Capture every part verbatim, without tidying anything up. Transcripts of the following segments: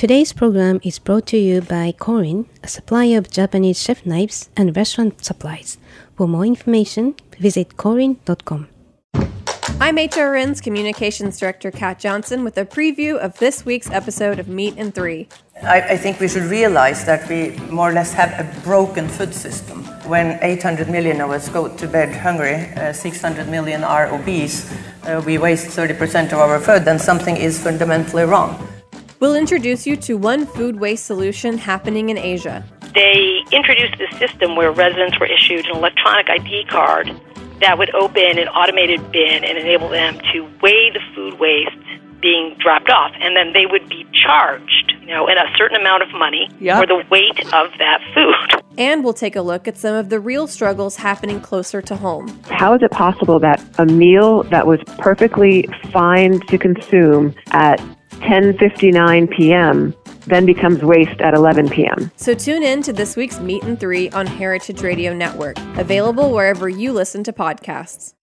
Today's program is brought to you by Korin, a supplier of Japanese chef knives and restaurant supplies. For more information, visit korin dot com. I'm H R N's Communications Director Kat Johnson with a preview of this week's episode of Meat in Three. I, I think we should realize that we more or less have a broken food system. When eight hundred million of us go to bed hungry, uh, six hundred million are obese, uh, we waste thirty percent of our food, then something is fundamentally wrong. We'll introduce you to one food waste solution happening in Asia. They introduced this system where residents were issued an electronic I D card that would open an automated bin and enable them to weigh the food waste being dropped off. And then they would be charged, you know, in a certain amount of money Yep. for the weight of that food. And we'll take a look at some of the real struggles happening closer to home. How is it possible that a meal that was perfectly fine to consume at ten fifty-nine p.m. then becomes waste at eleven p.m.? So tune in to this week's Meat in Three on Heritage Radio Network, available wherever you listen to podcasts.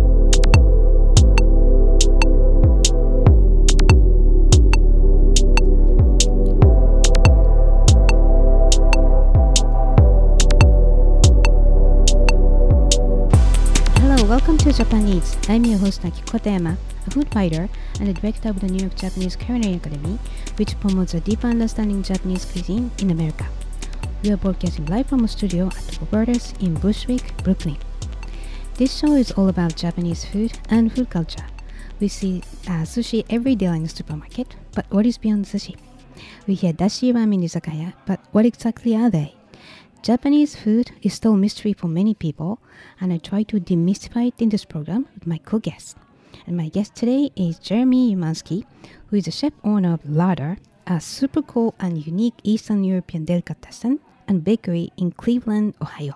Hello, welcome to Japan Eats. I'm your host Nakiko Kotayama, a food writer and the director of the New York Japanese Culinary Academy, which promotes a deeper understanding of Japanese cuisine in America. We are broadcasting live from a studio at Roberta's in Bushwick, Brooklyn. This show is all about Japanese food and food culture. We see uh, sushi every day in the supermarket, but what is beyond sushi? We hear dashi ramen izakaya, but what exactly are they? Japanese food is still a mystery for many people, and I try to demystify it in this program with my co-guests. And my guest today is Jeremy Umansky, who is the chef owner of Larder, a super cool and unique Eastern European delicatessen and bakery in Cleveland, Ohio.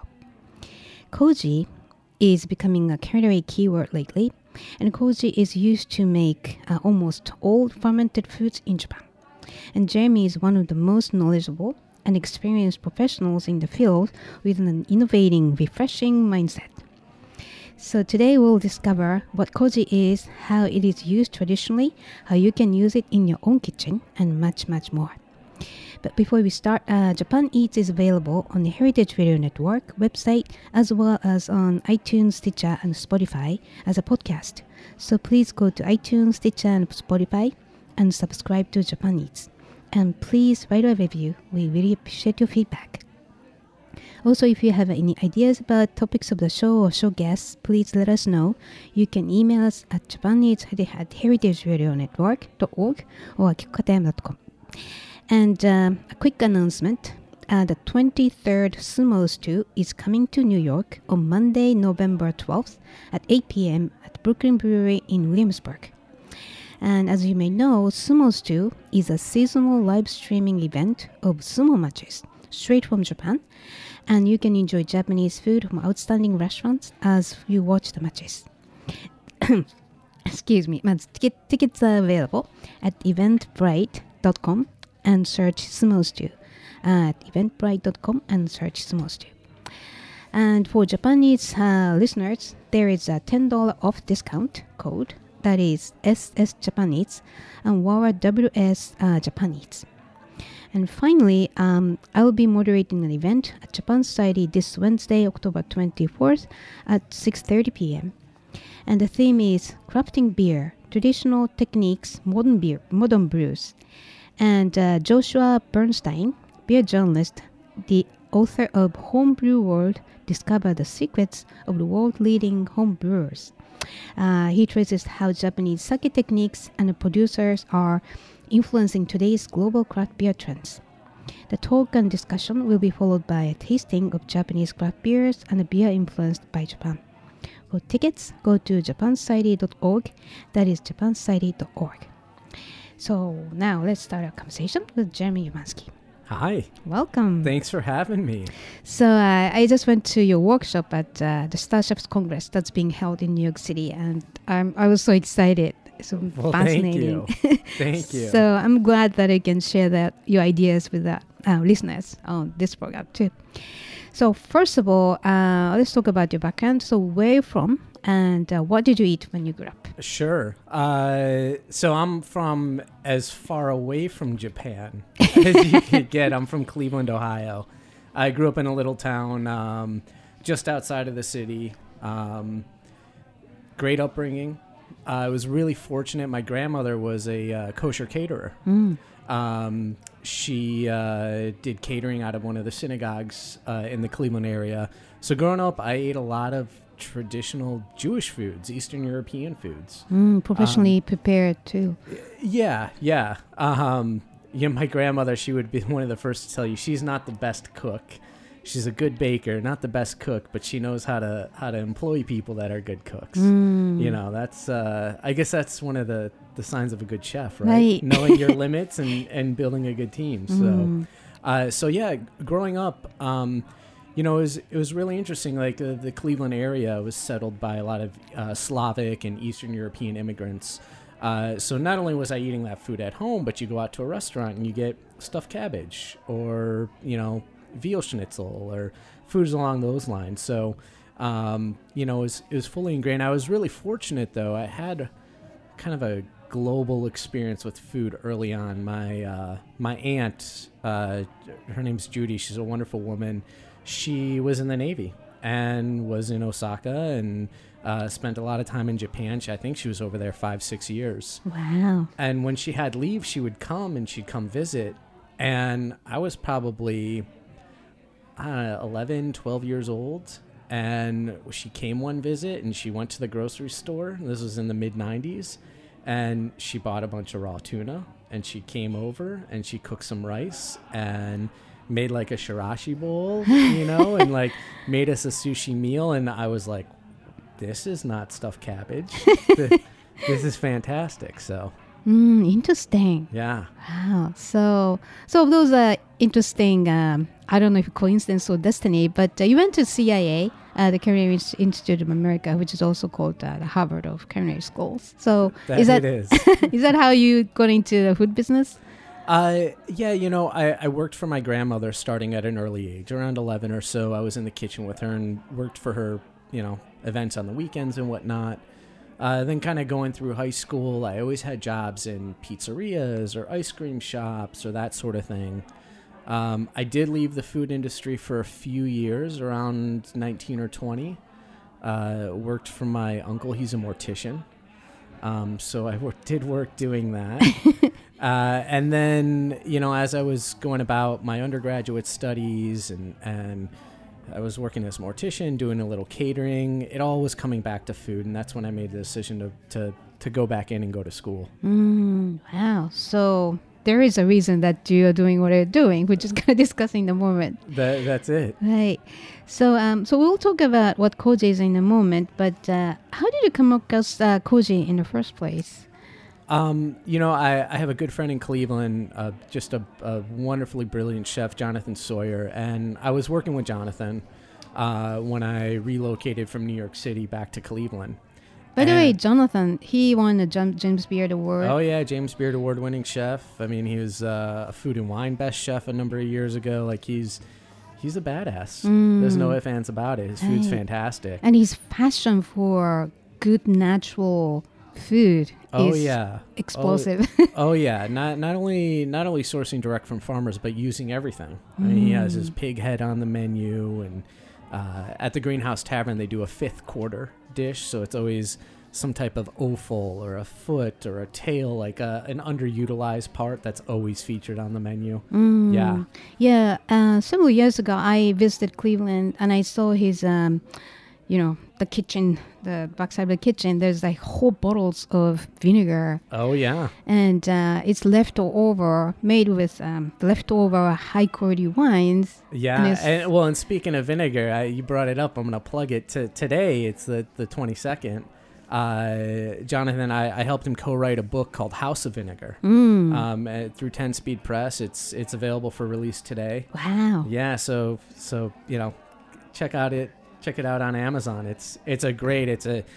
Koji is becoming a culinary keyword lately, and koji is used to make uh, almost all fermented foods in Japan. And Jeremy is one of the most knowledgeable and experienced professionals in the field with an innovating, refreshing mindset. So today we'll discover what koji is, how it is used traditionally, how you can use it in your own kitchen, and much, much more. But before we start, uh, Japan Eats is available on the Heritage Radio Network website, as well as on iTunes, Stitcher, and Spotify as a podcast. So please go to iTunes, Stitcher, and Spotify and subscribe to Japan Eats. And please write a review. We really appreciate your feedback. Also, if you have any ideas about topics of the show or show guests, please let us know. You can email us at japaneats at heritage radio network dot org or kikokatayama dot com. And um, a quick announcement. Uh, the twenty-third Sumo Stew is coming to New York on Monday, November twelfth at eight p.m. at Brooklyn Brewery in Williamsburg. And as you may know, Sumo Stew is a seasonal live streaming event of sumo matches straight from Japan, and you can enjoy Japanese food from outstanding restaurants as you watch the matches. Excuse me. Ticket, tickets are available at eventbrite dot com and search Sumo Stew. At eventbrite dot com and search Sumo Stew. And for Japanese uh, listeners, there is a ten dollars off discount code. That is S S Japan Eats and W A R W S uh, Japan Eats. And finally, um, I will be moderating an event at Japan Society this Wednesday, October twenty-fourth at six thirty p.m. And the theme is crafting beer, traditional techniques, modern beer, modern brews. And uh, Joshua Bernstein, beer journalist, the author of Homebrew World, discovered the secrets of the world-leading home brewers. Uh, he traces how Japanese sake techniques and producers are influencing today's global craft beer trends. The talk and discussion will be followed by a tasting of Japanese craft beers and a beer influenced by Japan. For tickets, go to japan society dot org. That is japan society dot org. So now let's start our conversation with Jeremy Umansky. Hi. Welcome. Thanks for having me. So uh, I just went to your workshop at uh, the Star Chefs Congress that's being held in New York City, and I'm, I was so excited. So well, fascinating. Thank you. Thank you. So I'm glad that I can share that your ideas with the uh, listeners on this program too. So first of all, uh, let's talk about your background. So where are you from, and uh, what did you eat when you grew up? Sure. Uh, so I'm from as far away from Japan as you could get. I'm from Cleveland, Ohio. I grew up in a little town um, just outside of the city. Um, great upbringing. Uh, I was really fortunate. My grandmother was a uh, kosher caterer. Mm. Um, she uh, did catering out of one of the synagogues uh, in the Cleveland area. So growing up, I ate a lot of traditional Jewish foods, Eastern European foods. Mm, professionally Um, prepared too. Yeah, yeah. Um, yeah, my grandmother, she would be one of the first to tell you she's not the best cook. She's a good baker, not the best cook, but she knows how to how to employ people that are good cooks. Mm. You know, that's uh, I guess that's one of the, the signs of a good chef, right? Right. Knowing your limits and, and building a good team. So, Mm. uh, so yeah, growing up, um, you know, it was it was really interesting. Like uh, the Cleveland area was settled by a lot of uh, Slavic and Eastern European immigrants. Uh, so not only was I eating that food at home, but you go out to a restaurant and you get stuffed cabbage or, you know, veal schnitzel or foods along those lines. So, um, you know, it was, it was fully ingrained. I was really fortunate, though. I had kind of a global experience with food early on. My uh, my aunt, uh, her name's Judy. She's a wonderful woman. She was in the Navy and was in Osaka and uh, spent a lot of time in Japan. She, I think she was over there five, six years. Wow. And when she had leave, she would come and she'd come visit. And I was probably, I don't know, eleven, twelve years old. And she came one visit and she went to the grocery store. This was in the mid nineties. And she bought a bunch of raw tuna. And she came over and she cooked some rice and made like a shirashi bowl, you know, and like made us a sushi meal. And I was like, this is not stuffed cabbage. this, this is fantastic. So, Mm, interesting. yeah. Wow. So, so those are interesting. Um, I don't know if coincidence or destiny, but uh, you went to C I A, uh, the Culinary Institute of America, which is also called uh, the Harvard of Culinary Schools. So, That is that it is. is that how you got into the food business? Uh, yeah, you know, I, I worked for my grandmother starting at an early age, around eleven or so. I was in the kitchen with her and worked for her, you know, events on the weekends and whatnot. Uh, then kind of going through high school, I always had jobs in pizzerias or ice cream shops or that sort of thing. Um, I did leave the food industry for a few years, around nineteen or twenty. Uh, worked for my uncle. He's a mortician. Um, so I work, did work doing that. uh, and then, you know, as I was going about my undergraduate studies and, and I was working as a mortician, doing a little catering, it all was coming back to food. And that's when I made the decision to, to, to go back in and go to school. Mm, wow. So there is a reason that you're doing what you're doing, which is going to discuss in a moment. That, that's it. Right. So, um, so we'll talk about what koji is in a moment. But uh, how did you come across uh, koji in the first place? Um, you know, I, I have a good friend in Cleveland, uh, just a, a wonderfully brilliant chef, Jonathan Sawyer, and I was working with Jonathan uh, when I relocated from New York City back to Cleveland. By the And- way, Jonathan, he won the Jam- James Beard Award. Oh yeah, James Beard Award-winning chef. I mean, he was uh, a Food and Wine Best Chef a number of years ago. Like he's he's a badass. Mm. There's no ifs ands about it. His food's Right. fantastic. And his passion for good natural food Oh is yeah, explosive. oh yeah. Not not only not only sourcing direct from farmers, but using everything. I mean, he has his pig head on the menu, and uh, at the Greenhouse Tavern they do a fifth quarter dish, so it's always some type of offal or a foot or a tail, like a, an underutilized part that's always featured on the menu. Mm. Yeah. Yeah. Uh, several years ago, I visited Cleveland and I saw his, um, you know, the kitchen, the backside of the kitchen. There's like whole bottles of vinegar, Oh yeah. and uh, it's leftover, made with um, leftover high quality wines. Yeah, And and, it's- well, and speaking of vinegar, I, you brought it up. I'm gonna plug it to today. It's the the twenty-second. Uh, Jonathan, I, I helped him co-write a book called House of Vinegar Mm. um, uh, through ten Speed Press. It's it's available for release today. Wow. Yeah, so so you know, check out it check it out on Amazon. It's it's a great. It's a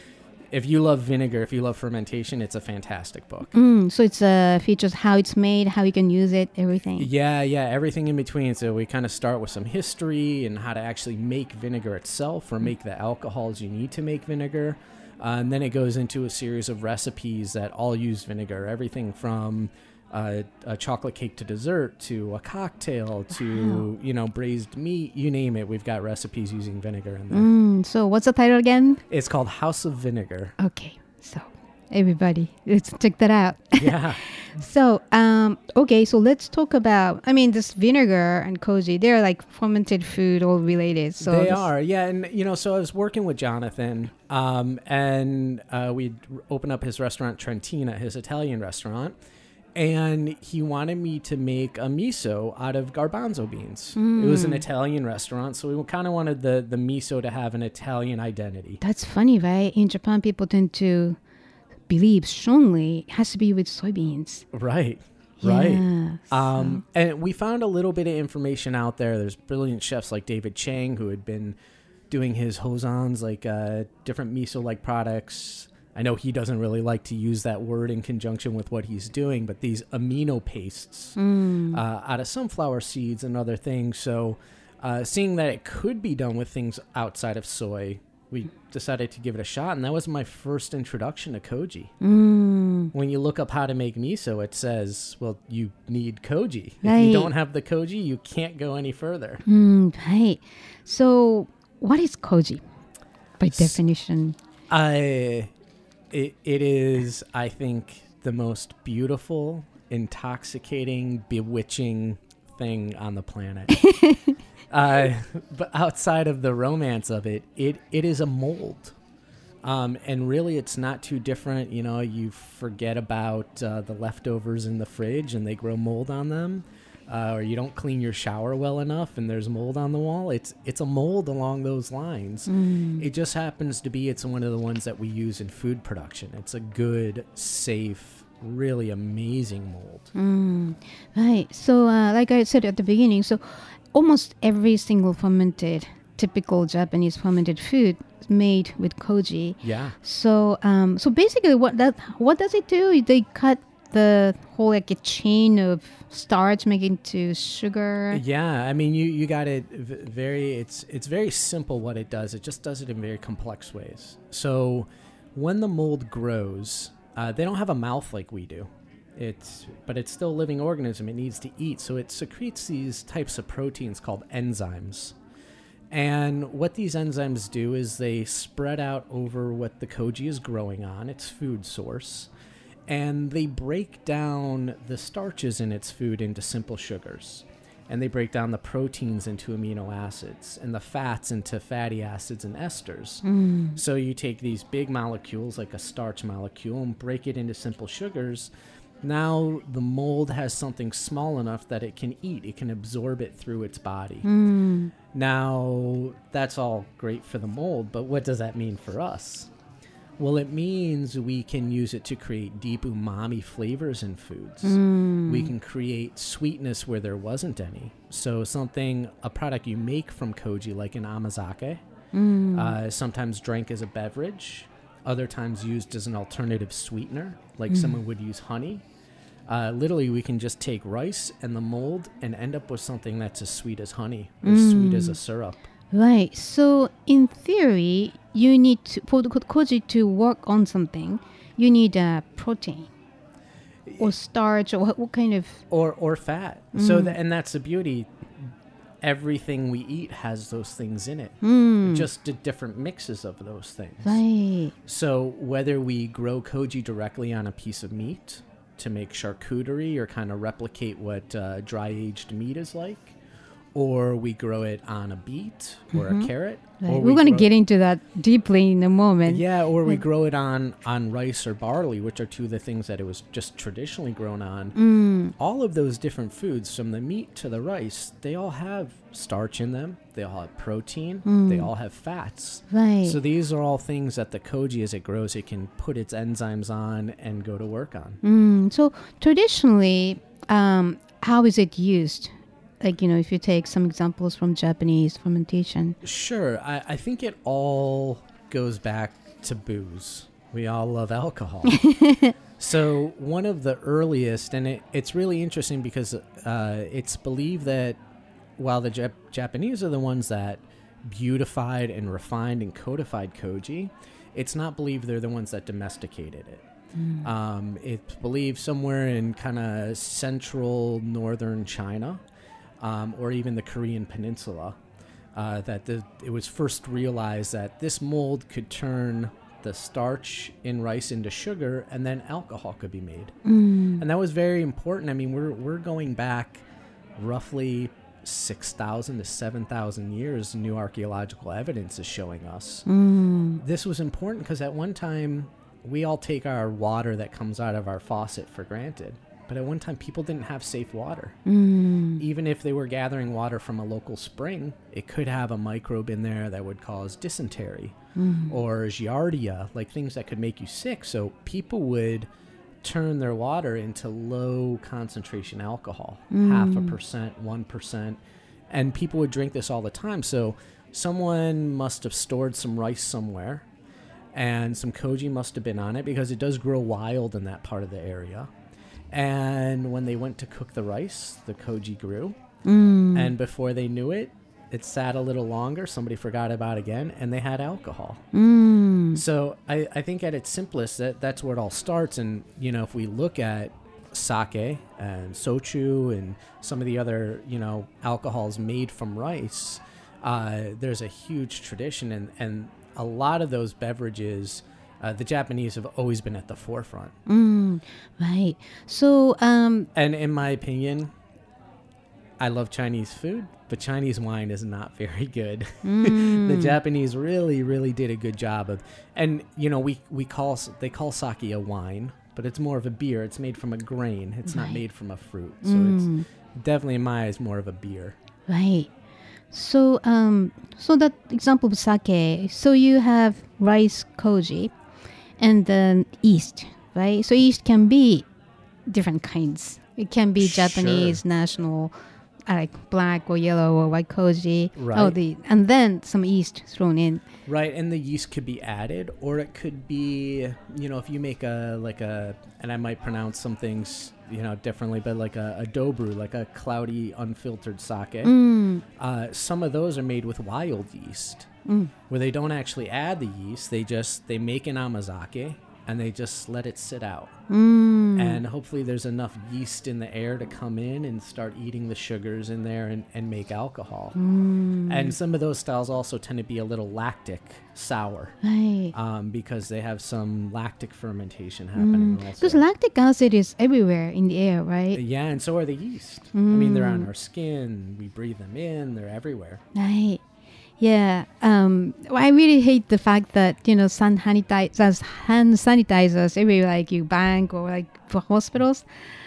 if you love vinegar, if you love fermentation, it's a fantastic book. Mm, so it's uh, features how it's made, how you can use it, everything. Yeah, yeah, everything in between. So we kind of start with some history and how to actually make vinegar itself or make the alcohols you need to make vinegar. Uh, and then it goes into a series of recipes that all use vinegar, everything from uh, a chocolate cake to dessert to a cocktail to, wow. you know, braised meat, you name it. We've got recipes using vinegar in there. Mm, so what's the title again? It's called House of Vinegar. Okay, so everybody, let's check that out. Yeah. So, um, okay, so let's talk about, I mean, this vinegar and koji, they're like fermented food, all related. So they this, are, yeah. And, you know, so I was working with Jonathan, um, and uh, we'd open up his restaurant, Trentina, his Italian restaurant. And he wanted me to make a miso out of garbanzo beans. Mm. It was an Italian restaurant, so we kind of wanted the, the miso to have an Italian identity. That's funny, right? In Japan, people tend to believe strongly it has to be with soybeans. Right, yeah, right. So. Um, and we found a little bit of information out there. There's brilliant chefs like David Chang who had been doing his hosans, like uh, different miso-like products. I know he doesn't really like to use that word in conjunction with what he's doing, but these amino pastes mm. uh, out of sunflower seeds and other things. So uh, seeing that it could be done with things outside of soy, we decided to give it a shot. And that was my first introduction to koji. Mm. When you look up how to make miso, it says, well, you need koji. Right. If you don't have the koji, you can't go any further. Mm, right. So what is koji by S- definition? I... It it is, I think, the most beautiful, intoxicating, bewitching thing on the planet. uh, but outside of the romance of it, it, it is a mold. Um, and really, it's not too different. You know, you forget about uh, the leftovers in the fridge and they grow mold on them. Uh, or you don't clean your shower well enough and there's mold on the wall. It's it's a mold along those lines. Mm. It just happens to be it's one of the ones that we use in food production. It's a good, safe, really amazing mold. Mm. Right. So uh, like I said at the beginning, so almost every single fermented, typical Japanese fermented food is made with koji. Yeah. So um, so basically what that what does it do? They cut the whole like a chain of starch making to sugar. Yeah, I mean you you got it v- very it's it's very simple what it does. It just does it in very complex ways. So when the mold grows, uh, they don't have a mouth like we do. It's but it's still a living organism. It needs to eat, so it secretes these types of proteins called enzymes. And what these enzymes do is they spread out over what the koji is growing on, its food source. And they break down the starches in its food into simple sugars. And they break down the proteins into amino acids and the fats into fatty acids and esters. Mm. So you take these big molecules like a starch molecule and break it into simple sugars. Now the mold has something small enough that it can eat. It can absorb it through its body. Mm. Now that's all great for the mold, but what does that mean for us? Well, it means we can use it to create deep umami flavors in foods. Mm. We can create sweetness where there wasn't any. So something, a product you make from koji, like an amazake, mm. uh, sometimes drank as a beverage, other times used as an alternative sweetener, like mm. someone would use honey. Uh, literally, we can just take rice and the mold and end up with something that's as sweet as honey, or mm. sweet as a syrup. Right. So in theory, you need to, for the koji to work on something, you need a protein or starch or what, what kind of or or fat. Mm. So that, and that's the beauty. Everything we eat has those things in it. Mm. Just the different mixes of those things. Right. So whether we grow koji directly on a piece of meat to make charcuterie or kind of replicate what uh, dry aged meat is like, or we grow it on a beet or mm-hmm. a carrot. Right. Or We're going to get it, into that deeply in a moment. Yeah, or we grow it on, on rice or barley, which are two of the things that it was just traditionally grown on. Mm. All of those different foods, from the meat to the rice, they all have starch in them. They all have protein. Mm. They all have fats. Right. So these are all things that the koji, as it grows, it can put its enzymes on and go to work on. Mm. So traditionally, um, how is it used? Like, you know, if you take some examples from Japanese fermentation. Sure. I, I think it all goes back to booze. We all love alcohol. So one of the earliest, and it, it's really interesting because uh, it's believed that while the Jap- Japanese are the ones that beautified and refined and codified koji, it's not believed they're the ones that domesticated it. Mm. Um, it's believed somewhere in kind of central northern China, um, or even the Korean peninsula, uh, that the, it was first realized that this mold could turn the starch in rice into sugar, and then alcohol could be made. Mm. And that was very important. I mean, we're we're going back roughly six thousand to seven thousand years. New archaeological evidence is showing us. Mm. This was important because at one time, we all take our water that comes out of our faucet for granted. But at one time, people didn't have safe water. Mm. Even if they were gathering water from a local spring, it could have a microbe in there that would cause dysentery mm. or giardia, like things that could make you sick. So people would turn their water into low concentration alcohol, mm. half a percent, one percent, and people would drink this all the time. So someone must have stored some rice somewhere, and some koji must have been on it because it does grow wild in that part of the area. And when they went to cook the rice, the koji grew. Mm. And before they knew it, it sat a little longer. Somebody forgot about it again, and they had alcohol. Mm. So I, I think at its simplest, that, that's where it all starts. And, you know, if we look at sake and sochu and some of the other, you know, alcohols made from rice, uh, there's a huge tradition. And, and a lot of those beverages... Uh, the Japanese have always been at the forefront. Mm, right. So, um, and in my opinion, I love Chinese food, but Chinese wine is not very good. Mm. The Japanese really, really did a good job of, and you know, we we call they call sake a wine, but it's more of a beer. It's made from a grain. It's right. not made from a fruit. So mm. it's definitely in my eyes more of a beer. Right. So, um, so that example of sake. So you have rice koji. And then yeast, right? So yeast can be different kinds. It can be sure. Japanese national, uh, like black or yellow or white koji. Right. Oh, the and then some yeast thrown in. Right, and the yeast could be added, or it could be, you know, if you make a like a, and I might pronounce some things, you know, differently, but like a, a dobru, like a cloudy, unfiltered sake. Mm. Uh, some of those are made with wild yeast. Mm. Where they don't actually add the yeast, they just they make an amazake and they just let it sit out. Mm. And hopefully there's enough yeast in the air to come in and start eating the sugars in there and, and make alcohol. Mm. And some of those styles also tend to be a little lactic sour. Right. Um, because they have some lactic fermentation happening mm. also. Because lactic acid is everywhere in the air, right? Yeah, and so are the yeast. Mm. I mean, they're on our skin, we breathe them in, they're everywhere. Right. Yeah, um, I really hate the fact that, you know, hand sanitizers, hand sanitizers everywhere, like you bank or like for hospitals.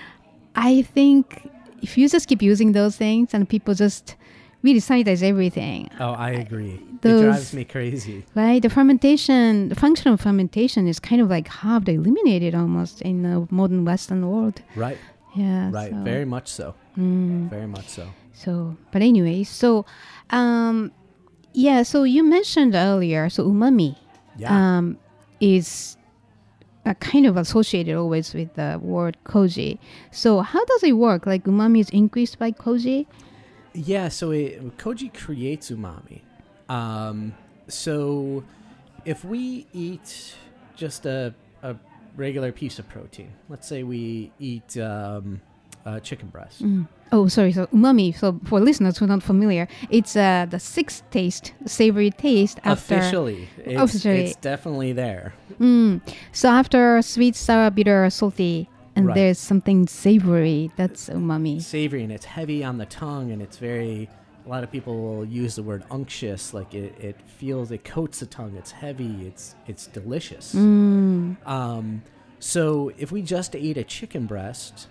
I think if you just keep using those things and people just really sanitize everything. Oh, I agree. Those, it drives me crazy. Right, the fermentation, the function of fermentation is kind of like half eliminated almost in the modern Western world. Right. Yeah. Right, so. very much so. Mm. Very much so. So, but anyway, so... Um, Yeah, so you mentioned earlier, so umami yeah. um, is uh, kind of associated always with the word koji. So how does it work? Like umami is increased by koji? Yeah, so it, koji creates umami. Um, so if we eat just a, a regular piece of protein, let's say we eat um, uh, chicken breast. Mm. Oh, sorry. So umami. So for listeners who are not familiar, it's uh, the sixth taste, savory taste after. Officially, it's, officially. it's definitely there. Mm. So after sweet, sour, bitter, salty, and right. there's something savory. That's umami. Savory, and it's heavy on the tongue, and it's very. A lot of people will use the word unctuous, like it, it feels, it coats the tongue. It's heavy. It's it's delicious. Mm. Um, so if we just ate a chicken breast.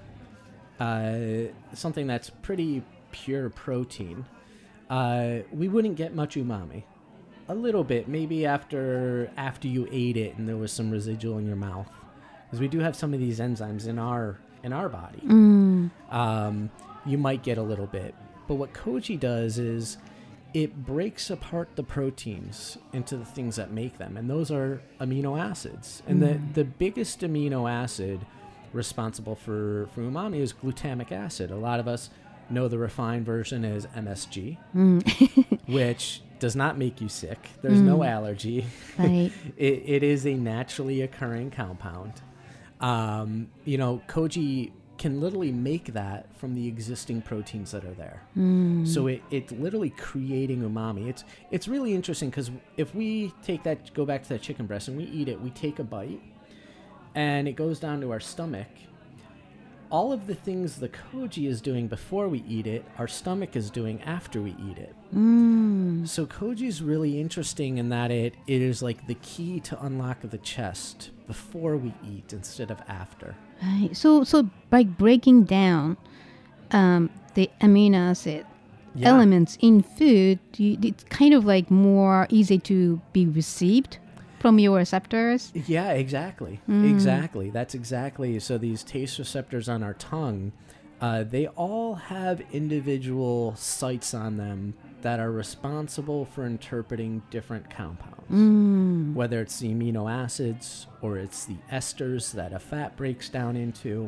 Uh, something that's pretty pure protein, uh, we wouldn't get much umami. A little bit, maybe after after you ate it and there was some residual in your mouth, because we do have some of these enzymes in our in our body. Mm. Um, you might get a little bit, but what koji does is it breaks apart the proteins into the things that make them, and those are amino acids. And mm. the, the biggest amino acid responsible for, for umami is glutamic acid. A lot of us know the refined version as M S G, mm. which does not make you sick. There's mm. no allergy. Right. it, it is a naturally occurring compound. Um, you know, Koji can literally make that from the existing proteins that are there. Mm. So it, it's literally creating umami. It's it's really interesting because if we take that, go back to that chicken breast and we eat it, we take a bite and it goes down to our stomach. All of the things the Koji is doing before we eat it, our stomach is doing after we eat it. Mm. So Koji is really interesting in that it, it is like the key to unlock the chest before we eat instead of after. Right. So, so by breaking down um, the amino acid yeah. elements in food, you, it's kind of like more easy to be received from your receptors. Yeah, exactly. Mm. Exactly. That's exactly. So these taste receptors on our tongue, uh, they all have individual sites on them that are responsible for interpreting different compounds. Mm. Whether it's the amino acids or it's the esters that a fat breaks down into.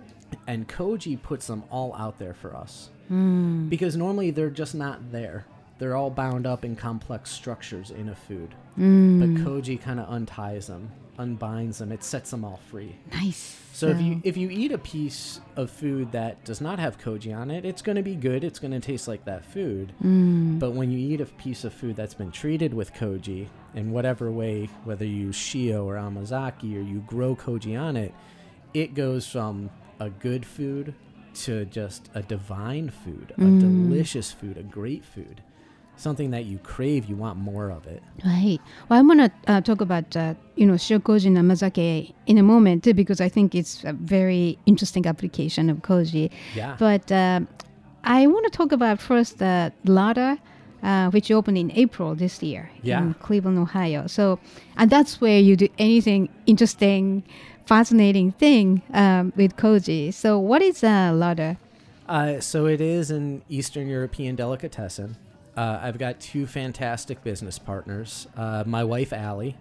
And Koji puts them all out there for us. Mm. Because normally they're just not there. They're all bound up in complex structures in a food. Mm. But Koji kind of unties them, unbinds them. It sets them all free. Nice. So, so if you if you eat a piece of food that does not have Koji on it, it's going to be good. It's going to taste like that food. Mm. But when you eat a piece of food that's been treated with Koji in whatever way, whether you use Shio or Amazaki or you grow Koji on it, it goes from a good food to just a divine food, a mm. delicious food, a great food. Something that you crave, you want more of it. Right. Well, I'm going to uh, talk about, uh, you know, Shio-Koji and Amazake in a moment, too, because I think it's a very interesting application of Koji. Yeah. But uh, I want to talk about first uh, Lada, uh, which opened in April this year yeah. in Cleveland, Ohio. So, and that's where you do anything interesting, fascinating thing um, with Koji. So what is uh, Lada? Uh, so it is an Eastern European delicatessen. Uh, I've got two fantastic business partners. Uh, my wife, Allie,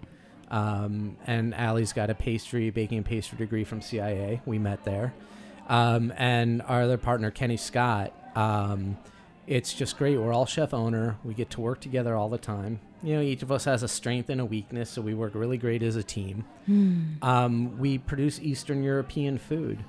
um, and Allie's got a pastry, baking and pastry degree from C I A. We met there. Um, and our other partner, Kenny Scott. Um, it's just great. We're all chef owner. We get to work together all the time. You know, each of us has a strength and a weakness, so we work really great as a team. Mm. Um, we produce Eastern European food.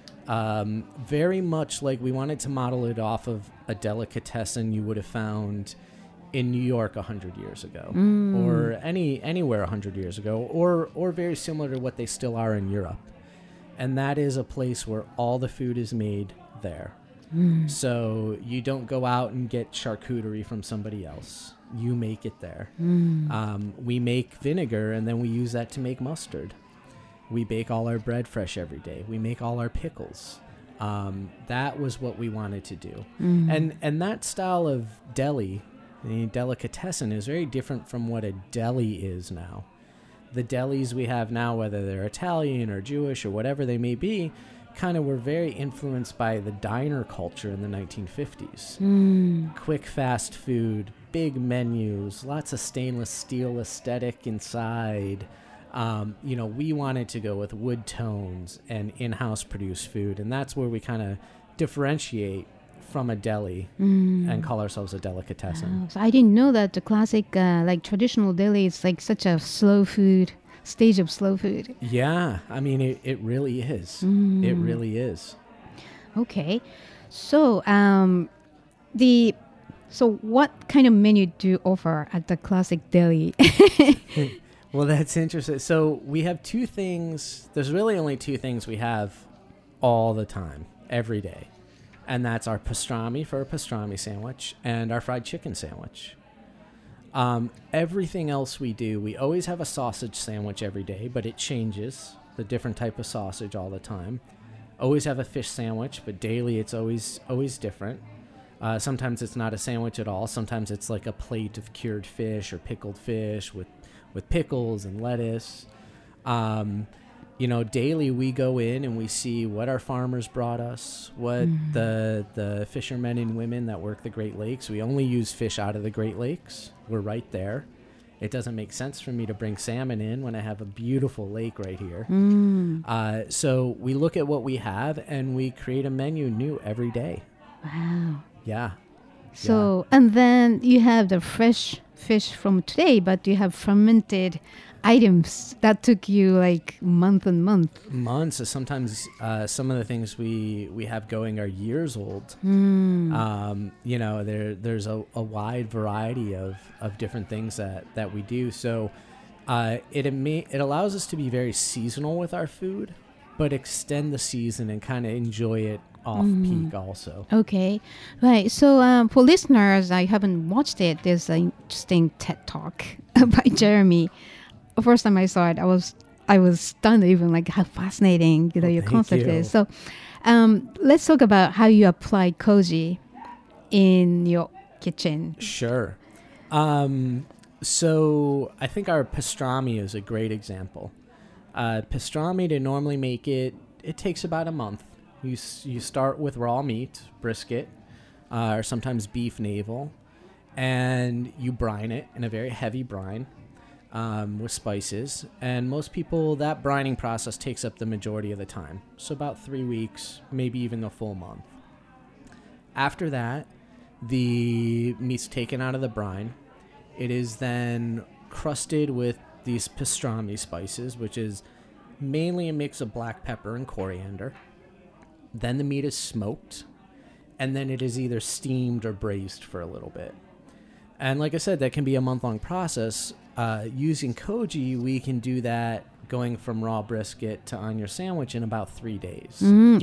Um, very much like we wanted to model it off of a delicatessen you would have found in New York a hundred years ago, mm. or any anywhere a hundred years ago, or or very similar to what they still are in Europe. And that is a place where all the food is made there. Mm. So you don't go out and get charcuterie from somebody else. You make it there. Mm. Um, we make vinegar, and then we use that to make mustard. We bake all our bread fresh every day. We make all our pickles. Um, that was what we wanted to do. Mm. And and that style of deli, the delicatessen, is very different from what a deli is now. The delis we have now, whether they're Italian or Jewish or whatever they may be, kind of were very influenced by the diner culture in the nineteen fifties. Mm. Quick, fast food, big menus, lots of stainless steel aesthetic inside. Um, you know, we wanted to go with wood tones and in-house produced food, and that's where we kind of differentiate from a deli mm. and call ourselves a delicatessen. Oh, so I didn't know that the classic, uh, like traditional deli is like such a slow food, stage of slow food. Yeah, I mean, it, it really is. Mm. It really is. Okay, so um, the so what kind of menu do you offer at the classic deli? Well, that's interesting. So we have two things. There's really only two things we have all the time, every day. And that's our pastrami for a pastrami sandwich and our fried chicken sandwich. Um, everything else we do, we always have a sausage sandwich every day, but it changes, the different type of sausage all the time. Always have a fish sandwich, but daily it's always always different. Uh, sometimes it's not a sandwich at all. Sometimes it's like a plate of cured fish or pickled fish with with pickles and lettuce. Um, you know, daily we go in and we see what our farmers brought us, what mm. the the fishermen and women that work the Great Lakes. We only use fish out of the Great Lakes. We're right there. It doesn't make sense for me to bring salmon in when I have a beautiful lake right here. Mm. Uh, so we look at what we have and we create a menu new every day. Wow. Yeah. So, yeah. and then you have the fresh fish from today, but you have fermented items that took you like month and month. Months. So sometimes uh, some of the things we, we have going are years old. Mm. Um, you know, there there's a, a wide variety of, of different things that, that we do. So uh, it it it allows us to be very seasonal with our food, but extend the season and kind of enjoy it off mm. peak also. Okay, right. So um, for listeners, I haven't watched it. There's an interesting TED Talk by Jeremy. First time I saw it, I was I was stunned, even like how fascinating you know, oh, your concept you. is. So, um, let's talk about how you apply koji in your kitchen. Sure. Um, so I think our pastrami is a great example. Uh, pastrami, to normally make it, it takes about a month. You you start with raw meat, brisket, uh, or sometimes beef navel, and you brine it in a very heavy brine. Um, with spices, and most people, that brining process takes up the majority of the time, so about three weeks, maybe even a full month. After that, the meat's taken out of the brine. It is then crusted with these pastrami spices, which is mainly a mix of black pepper and coriander. Then the meat is smoked, and then it is either steamed or braised for a little bit. And like I said, that can be a month-long process. Uh, using koji, we can do that going from raw brisket to on your sandwich in about three days. Mm.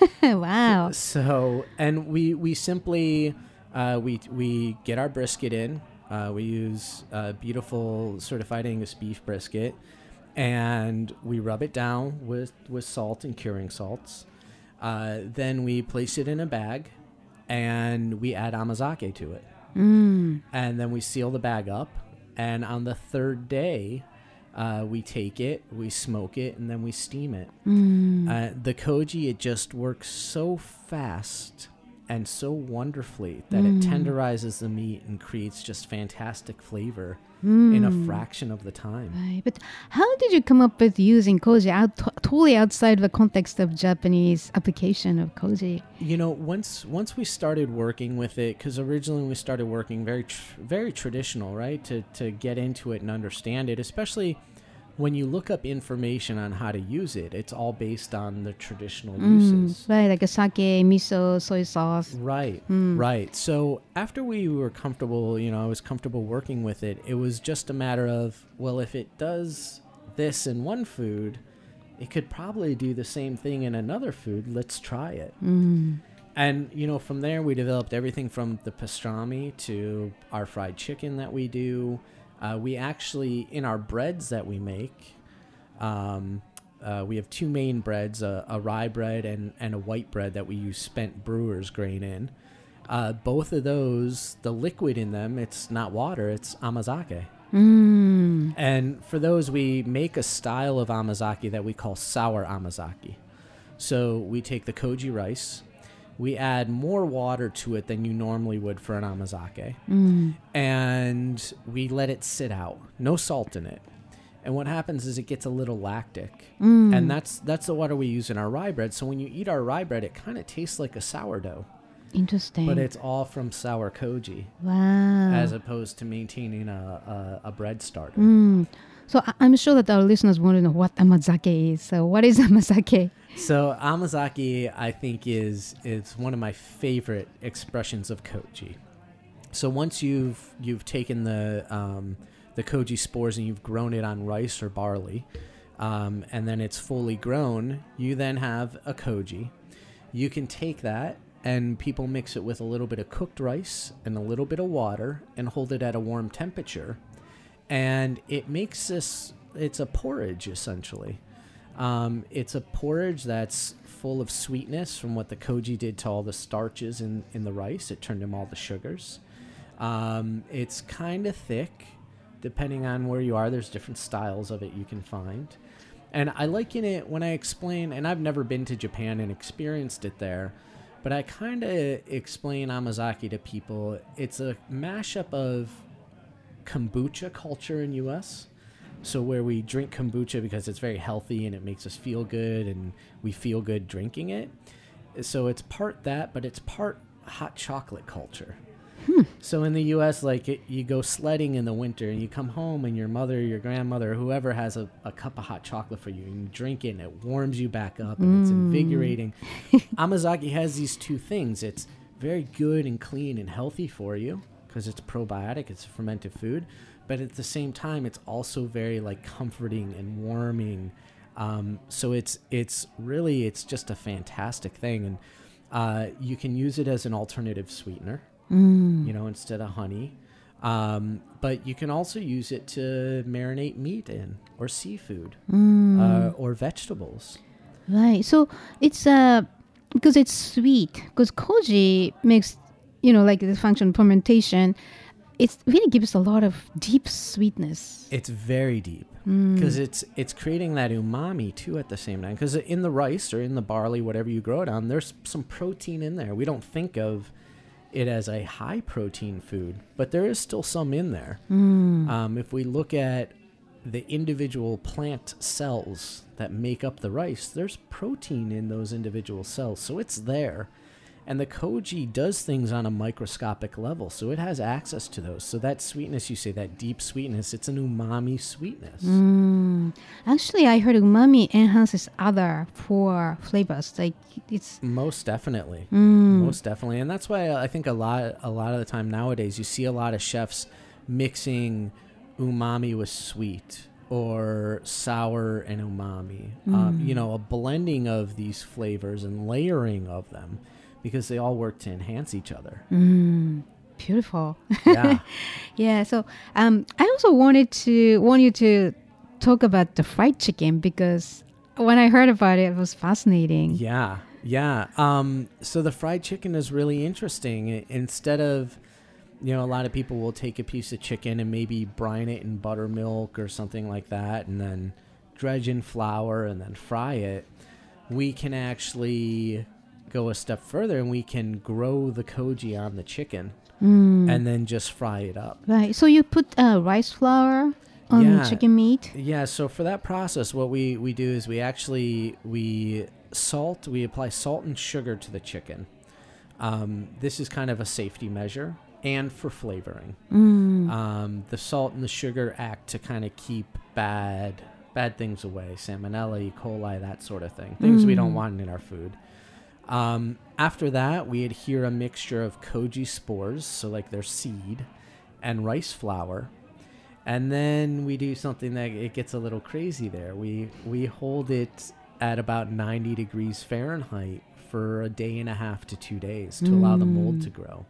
Wow. So, and we we simply uh, we we get our brisket in. Uh, we use uh, beautiful certified Angus beef brisket, and we rub it down with with salt and curing salts. Uh, then we place it in a bag, and we add amazake to it. Mm. And then we seal the bag up, and on the third day uh, we take it, we smoke it, and then we steam it. Mm. Uh, the koji, it just works so fast and so wonderfully that mm. it tenderizes the meat and creates just fantastic flavor mm. in a fraction of the time. Right. But how did you come up with using koji out, t- totally outside the context of Japanese application of koji? You know, once once we started working with it, because originally we started working very tr- very traditional, right? To to get into it and understand it, especially when you look up information on how to use it, it's all based on the traditional mm, uses. Right, like a sake, miso, soy sauce. Right, mm. right. So after we were comfortable, you know, I was comfortable working with it, it was just a matter of, well, if it does this in one food, it could probably do the same thing in another food. Let's try it. Mm. And, you know, from there we developed everything from the pastrami to our fried chicken that we do. Uh, we actually, in our breads that we make, um, uh, we have two main breads, a, a rye bread and, and a white bread that we use spent brewer's grain in. Uh, both of those, the liquid in them, it's not water, it's amazake. Mm. And for those, we make a style of amazake that we call sour amazake. So we take the koji rice, we add more water to it than you normally would for an amazake. Mm. And we let it sit out. No salt in it. And what happens is it gets a little lactic. Mm. And that's that's the water we use in our rye bread. So when you eat our rye bread, it kind of tastes like a sourdough. Interesting. But it's all from sour koji. Wow. As opposed to maintaining a, a, a bread starter. Mm. So I- I'm sure that our listeners want to know what amazake is. So what is amazake? So amazake, I think, is is one of my favorite expressions of koji. So once you've you've taken the um, the koji spores and you've grown it on rice or barley, um, and then it's fully grown, you then have a koji. You can take that and people mix it with a little bit of cooked rice and a little bit of water and hold it at a warm temperature, and it makes this. It's a porridge essentially. Um, it's a porridge that's full of sweetness from what the koji did to all the starches in, in the rice. It turned them all the sugars. Um, it's kind of thick, depending on where you are. There's different styles of it you can find. And I liken it when I explain, and I've never been to Japan and experienced it there, but I kind of explain Amazake to people. It's a mashup of kombucha culture in U S, so where we drink kombucha because it's very healthy and it makes us feel good and we feel good drinking it. So it's part that, but it's part hot chocolate culture. Hmm. So in the U S, like it, you go sledding in the winter and you come home and your mother, your grandmother, whoever has a, a cup of hot chocolate for you and you drink it and it warms you back up and mm. it's invigorating. Amazake has these two things. It's very good and clean and healthy for you because it's probiotic, it's a fermented food. But at the same time, it's also very like comforting and warming. Um, so it's it's really, it's just a fantastic thing. And uh, you can use it as an alternative sweetener, mm. you know, instead of honey. Um, but you can also use it to marinate meat in or seafood mm. uh, or vegetables. Right. So it's uh, because it's sweet, because koji makes, you know, like the function fermentation. It really gives a lot of deep sweetness. It's very deep because mm. it's it's creating that umami too at the same time. Because in the rice or in the barley, whatever you grow it on, there's some protein in there. We don't think of it as a high protein food, but there is still some in there. Mm. Um, if we look at the individual plant cells that make up the rice, there's protein in those individual cells, so it's there. And the koji does things on a microscopic level, so it has access to those. So that sweetness, you say, that deep sweetness, it's an umami sweetness. Mm. Actually, I heard umami enhances other four flavors. Like it's most definitely, mm. most definitely, and that's why I think a lot, a lot of the time nowadays, you see a lot of chefs mixing umami with sweet or sour and umami. Mm. Um, you know, a blending of these flavors and layering of them, because they all work to enhance each other. Mm, beautiful. Yeah. Yeah. So um, I also wanted to want you to talk about the fried chicken, because when I heard about it, it was fascinating. Yeah. Yeah. Um, so the fried chicken is really interesting. Instead of, you know, a lot of people will take a piece of chicken and maybe brine it in buttermilk or something like that, and then dredge in flour and then fry it. We can actually go a step further and we can grow the koji on the chicken mm. and then just fry it up. Right. So you put uh, rice flour on yeah. chicken meat? Yeah. So for that process, what we, we do is we actually, we salt, we apply salt and sugar to the chicken. Um, this is kind of a safety measure and for flavoring. Mm. Um, the salt and the sugar act to kind of keep bad, bad things away. Salmonella, E. coli, that sort of thing. Things mm. we don't want in our food. Um, after that, we adhere a mixture of koji spores, so like their seed, and rice flour. And then we do something that it gets a little crazy there. We we hold it at about ninety degrees Fahrenheit for a day and a half to two days to mm. allow the mold to grow.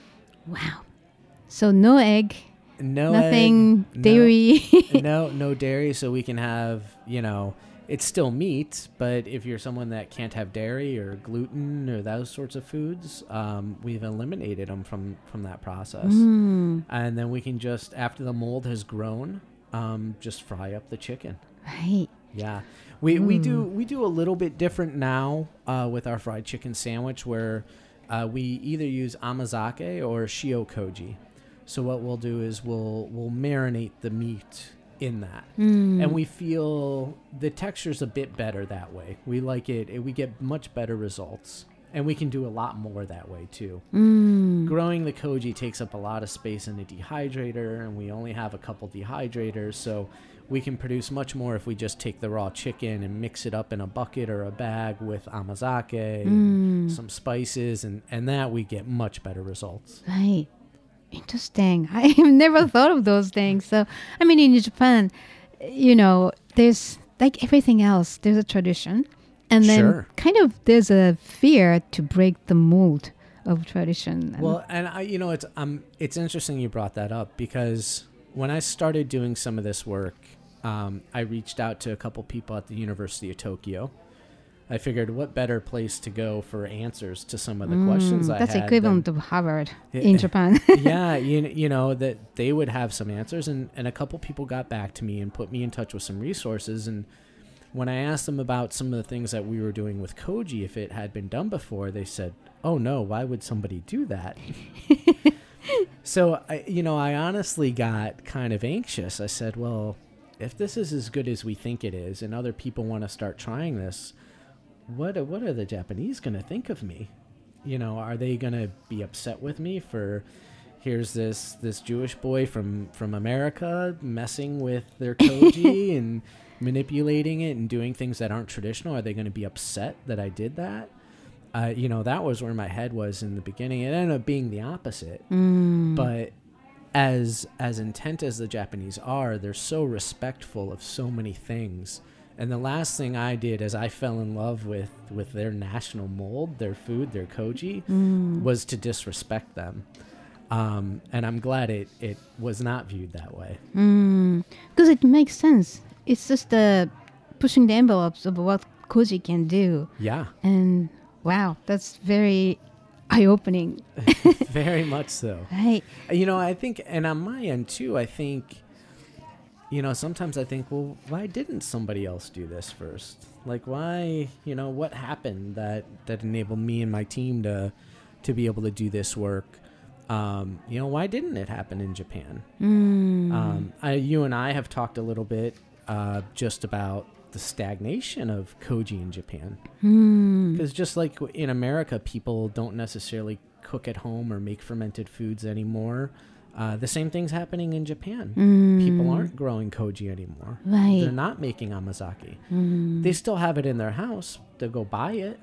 Wow. So no egg, no nothing egg, dairy. No, no, no dairy, so we can have, you know, it's still meat, but if you're someone that can't have dairy or gluten or those sorts of foods, um, we've eliminated them from, from that process. Mm. And then we can just, after the mold has grown, um, just fry up the chicken. Right. Yeah. We mm. we do we do a little bit different now uh, with our fried chicken sandwich, where uh, we either use amazake or shio koji. So what we'll do is we'll we'll marinate the meat in that, mm. and we feel the texture's a bit better that way. We like it, we get much better results, and we can do a lot more that way too. Mm. Growing the koji takes up a lot of space in the dehydrator, and we only have a couple dehydrators, so we can produce much more if we just take the raw chicken and mix it up in a bucket or a bag with amazake, mm. and some spices, and and that we get much better results. Right. Interesting. I have never thought of those things. So, I mean, in Japan, you know, there's like everything else, there's a tradition. And then sure. kind of there's a fear to break the mold of tradition. And well, and I, you know, it's um, it's interesting you brought that up, because when I started doing some of this work, um, I reached out to a couple people at the University of Tokyo. I figured, what better place to go for answers to some of the mm, questions I that's had. That's equivalent than, to Harvard in Japan. Yeah, you, you know, that they would have some answers. And, and a couple people got back to me and put me in touch with some resources. And when I asked them about some of the things that we were doing with Koji, if it had been done before, they said, oh no, why would somebody do that? So, I, you know, I honestly got kind of anxious. I said, well, if this is as good as we think it is and other people want to start trying this, what, what are the Japanese going to think of me? You know, are they going to be upset with me for, here's this, this Jewish boy from, from America messing with their Koji and manipulating it and doing things that aren't traditional? Are they going to be upset that I did that? Uh, you know, that was where my head was in the beginning. It ended up being the opposite. Mm. But as as intent as the Japanese are, they're so respectful of so many things. And the last thing I did is I fell in love with, with their national mold, their food, their Koji, Mm. was to disrespect them. Um, and I'm glad it, it was not viewed that way. Mm. Because it makes sense. It's just uh, pushing the envelopes of what Koji can do. Yeah. And wow, that's very eye-opening. Very much so. Right. You know, I think, and on my end too, I think, you know, sometimes I think, well, why didn't somebody else do this first? Like, why, you know, what happened that, that enabled me and my team to, to be able to do this work? Um, you know, why didn't it happen in Japan? Mm. Um, I, you and I have talked a little bit uh, just about the stagnation of Koji in Japan. Mm. Because just like in America, people don't necessarily cook at home or make fermented foods anymore. Uh, the same thing's happening in Japan. Mm. People aren't growing Koji anymore. Right. They're not making amazake. Mm. They still have it in their house. They'll go buy it.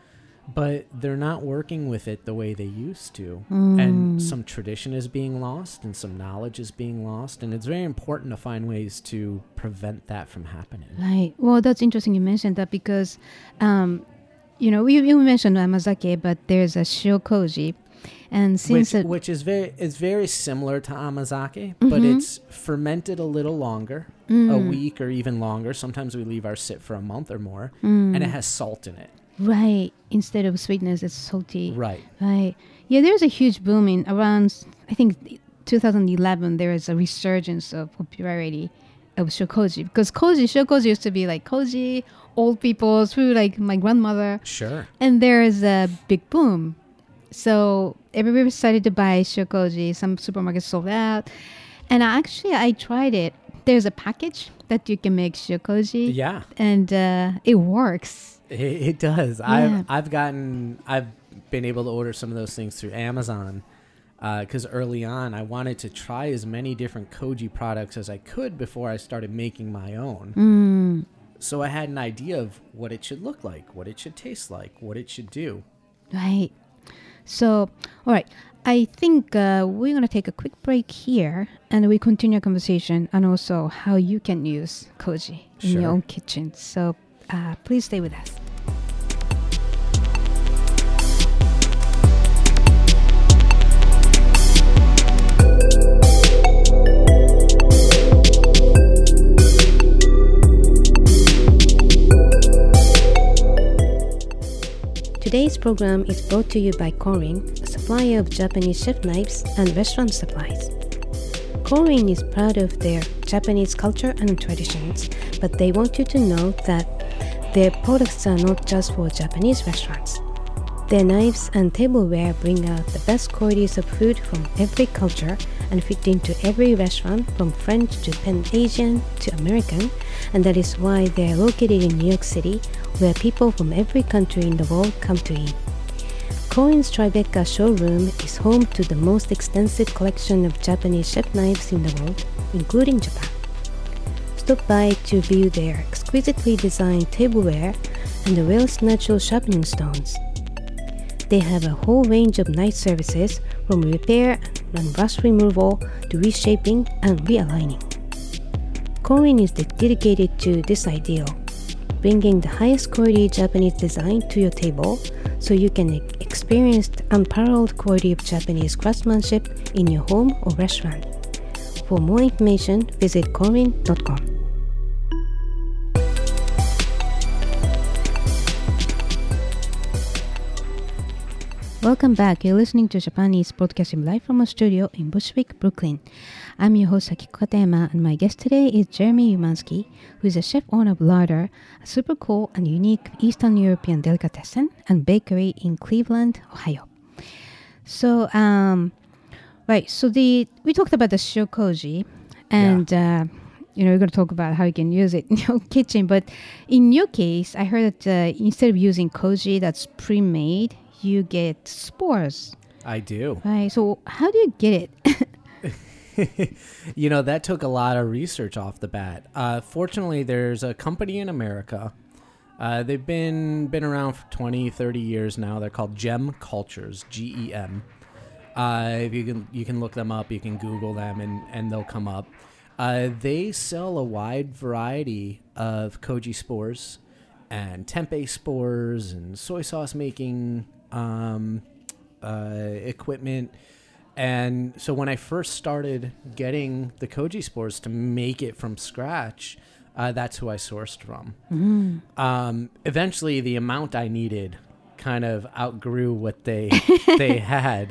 But they're not working with it the way they used to. Mm. And some tradition is being lost and some knowledge is being lost. And it's very important to find ways to prevent that from happening. Right. Well, that's interesting you mentioned that because, um, you know, you, you mentioned amazake, but there's a shio-koji. And since which, it, which is very it's very similar to amazake, Mm-hmm. but it's fermented a little longer, Mm. a week or even longer. Sometimes we leave ours sit for a month or more, Mm. and it has salt in it. right, instead of sweetness, it's salty. Right. Right. Yeah, there's a huge boom in around, I think, two thousand eleven. There is a resurgence of popularity of shokoji because koji, shokoji used to be like koji, old people's food, like my grandmother. Sure. And there is a big boom. So everybody started to buy shokoji. Some supermarkets sold out. And actually, I tried it. There's a package that you can make shokoji. Yeah. And uh, it works. It, it does. Yeah. I've I've gotten I've been able to order some of those things through Amazon because uh, early on I wanted to try as many different Koji products as I could before I started making my own. Mm. So I had an idea of what it should look like, what it should taste like, what it should do. Right. So, all right. I think uh, we're going to take a quick break here and we continue our conversation and also how you can use Koji in Sure. your own kitchen. So uh, please stay with us. Today's program is brought to you by Korin, a supplier of Japanese chef knives and restaurant supplies. Korin is proud of their Japanese culture and traditions, but they want you to know that their products are not just for Japanese restaurants. Their knives and tableware bring out the best qualities of food from every culture and fit into every restaurant from French to Pan Asian to American, and that is why they are located in New York City, where people from every country in the world come to eat. Korin's Tribeca showroom is home to the most extensive collection of Japanese chef knives in the world, including Japan. Stop by to view their exquisitely designed tableware and the rarest natural sharpening stones. They have a whole range of knife services from repair and rust removal to reshaping and realigning. Korin is dedicated to this ideal, bringing the highest quality Japanese design to your table so you can experience the unparalleled quality of Japanese craftsmanship in your home or restaurant. For more information, visit korin dot com. Welcome back. You're listening to Japanese Broadcasting live from a studio in Bushwick, Brooklyn. I'm your host, Akiko Katayama, and my guest today is Jeremy Umansky, who is a chef owner of Larder, a super cool and unique Eastern European delicatessen and bakery in Cleveland, Ohio. So, um, right, so the we talked about the shiokoji, and yeah. uh, you know, we're going to talk about how you can use it in your kitchen. But in your case, I heard that uh, instead of using koji that's pre-made, you get spores. I do. Right. So how do you get it? You know, that took a lot of research off the bat. Uh, fortunately, there's a company in America. Uh, they've been been around for twenty, thirty years now. They're called Gem Cultures, G E M. Uh, if you can you can look them up, you can Google them, and, and they'll come up. Uh, they sell a wide variety of koji spores and tempeh spores and soy sauce making um, uh, equipment. And so when I first started getting the koji spores to make it from scratch, uh, that's who I sourced from. Mm. Um, eventually, the amount I needed kind of outgrew what they they had.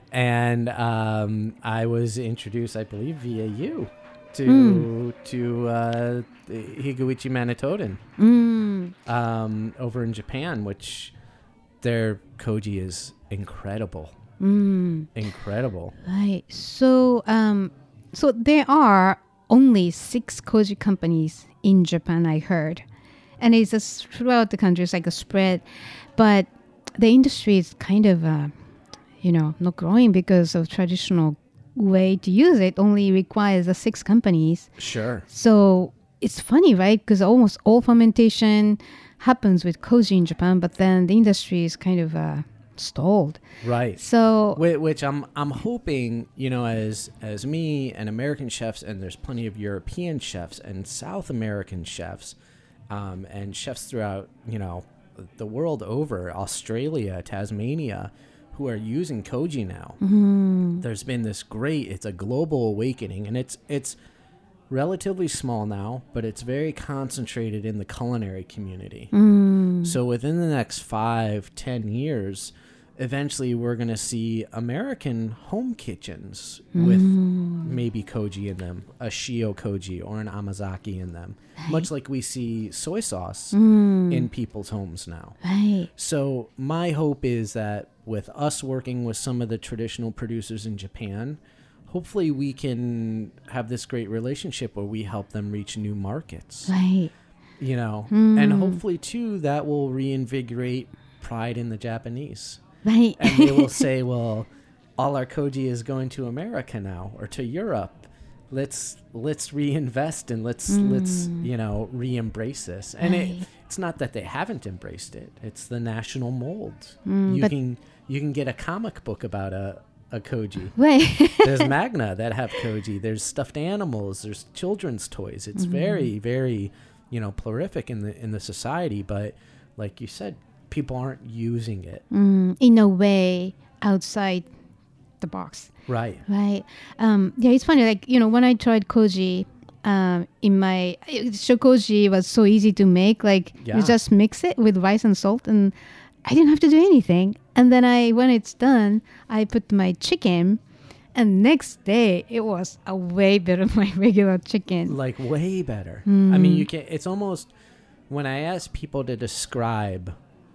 And um, I was introduced, I believe, via you to mm. to uh, Higuichi Manitoden mm. um, over in Japan, which their koji is incredible. Mm. Incredible. Right. So, um, so there are only six koji companies in Japan, I heard. And it's just throughout the country, it's like a spread. But the industry is kind of, uh, you know, not growing because of traditional way to use it only requires the six companies. Sure. So it's funny, right? Because almost all fermentation happens with koji in Japan, but then the industry is kind of uh, stalled. Right. So, which I'm I'm hoping, you know, as as me and American chefs, and there's plenty of European chefs and South American chefs, um, and chefs throughout, you know, the world over, Australia, Tasmania, who are using koji now. Mm-hmm. There's been this great, it's a global awakening, and it's it's relatively small now, but it's very concentrated in the culinary community. Mm. So within the next five, ten years, eventually we're going to see American home kitchens mm. with maybe koji in them, a shio koji or an amazaki in them, right. much like we see soy sauce mm. in people's homes now. Right. So my hope is that with us working with some of the traditional producers in Japan, hopefully we can have this great relationship where we help them reach new markets. Right. You know, mm. and hopefully too that will reinvigorate pride in the Japanese. Right. And they will say, well, all our koji is going to America now or to Europe. Let's let's reinvest and let's mm. let's, you know, re-embrace this. And right. it, it's not that they haven't embraced it. It's the national mold. Mm, you can you can get a comic book about a a koji. Right. There's Magna that have koji. There's stuffed animals. There's children's toys. It's mm-hmm. very, very, you know, prolific in the in the society. But like you said, people aren't using it mm, in a way outside the box. Right. Right. Um, yeah, it's funny. Like, you know, when I tried koji, um, in my shokoji was so easy to make. Like yeah. you just mix it with rice and salt, and I didn't have to do anything. And then I, when it's done, I put my chicken, and next day it was a way better than my regular chicken. Like way better. Mm. I mean, you can. It's almost when I ask people to describe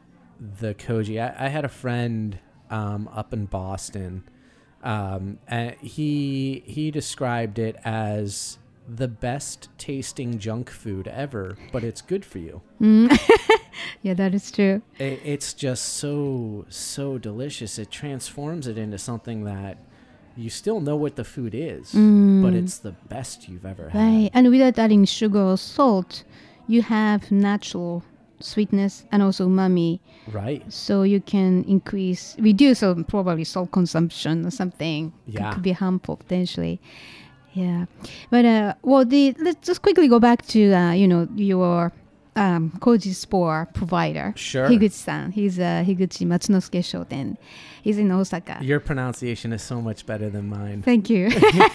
the koji. I, I had a friend um, up in Boston, um, and he he described it as the best tasting junk food ever, but it's good for you. Mm. Yeah, that is true. It, it's just so, so delicious. It transforms it into something that you still know what the food is, mm. but it's the best you've ever had. Right. And without adding sugar or salt, you have natural sweetness and also umami. Right. So you can increase, reduce or probably salt consumption or something. Yeah. Could, could be harmful potentially. Yeah. But, uh, well, the let's just quickly go back to, uh, you know, your um, koji spore provider. Sure. Higuchi-san. He's uh, Higuchi Matsunosuke Shoten. He's in Osaka. Your pronunciation is so much better than mine. Thank you.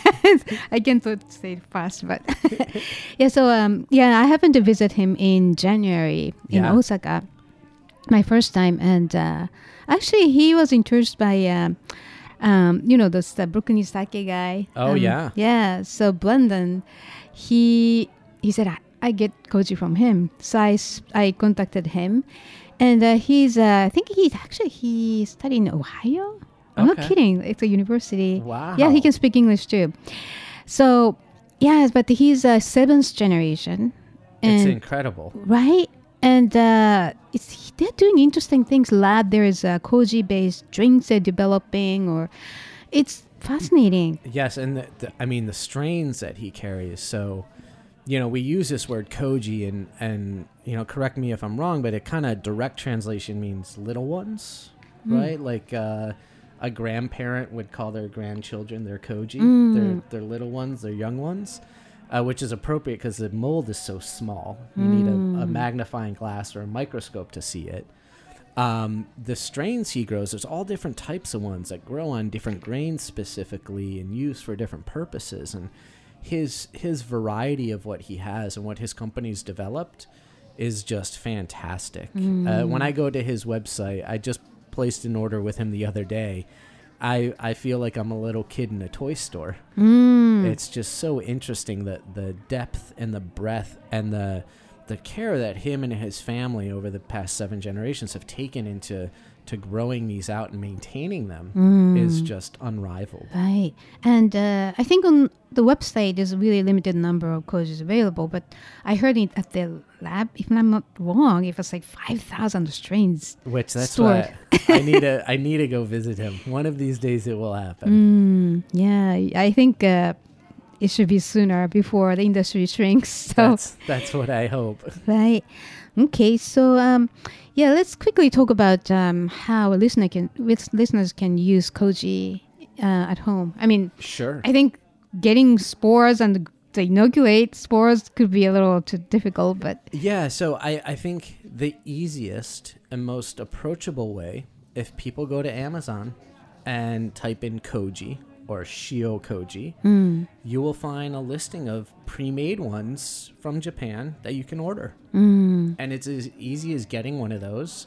I can't say it fast, but yeah. So um, yeah, I happened to visit him in January in yeah. Osaka, my first time, and uh, actually he was introduced by um, um, you know this uh, Brooklyn Sake guy. Oh um, yeah, yeah. So Brendan, he he said I, I get koji from him, so I s- I contacted him, and uh, he's uh, I think he's actually he studied in Ohio. I'm not Okay. kidding. It's a university. Wow. Yeah, he can speak English too. So yes, but he's a seventh generation, it's and incredible. right. And uh, it's they're doing interesting things. Lab, there is uh, koji-based drinks they're developing, or it's fascinating. Yes, and the, the, I mean the strains that he carries. So, you know, we use this word koji, and and you know, correct me if I'm wrong, but it kind of direct translation means little ones, right? Like uh, a grandparent would call their grandchildren their koji, their their little ones, their young ones. Uh, which is appropriate because the mold is so small. You need a, a magnifying glass or a microscope to see it. Um, the strains he grows, there's all different types of ones that grow on different grains specifically and used for different purposes. And his his variety of what he has and what his company's developed is just fantastic. Uh, when I go to his website, I just placed an order with him the other day. I, I feel like I'm a little kid in a toy store. Mm. It's just so interesting that the depth and the breadth and the the care that him and his family over the past seven generations have taken into to growing these out and maintaining them Mm. is just unrivaled. Right. And uh, I think on the website there's a really limited number of kojis available, but I heard it at the lab, if I'm not wrong, it was like five thousand strains. Which that's Stored. why I need to I need to go visit him. One of these days it will happen. Mm, yeah, I think uh, it should be sooner before the industry shrinks. So, That's that's what I hope. right. Okay, so um, yeah, let's quickly talk about um, how a listener can, with listeners can use koji uh, at home. I mean, Sure. I think getting spores and to inoculate spores could be a little too difficult, but Yeah, so I, I think the easiest and most approachable way, if people go to Amazon and type in koji or shio koji, mm, you will find a listing of pre-made ones from Japan that you can order. mm, And it's as easy as getting one of those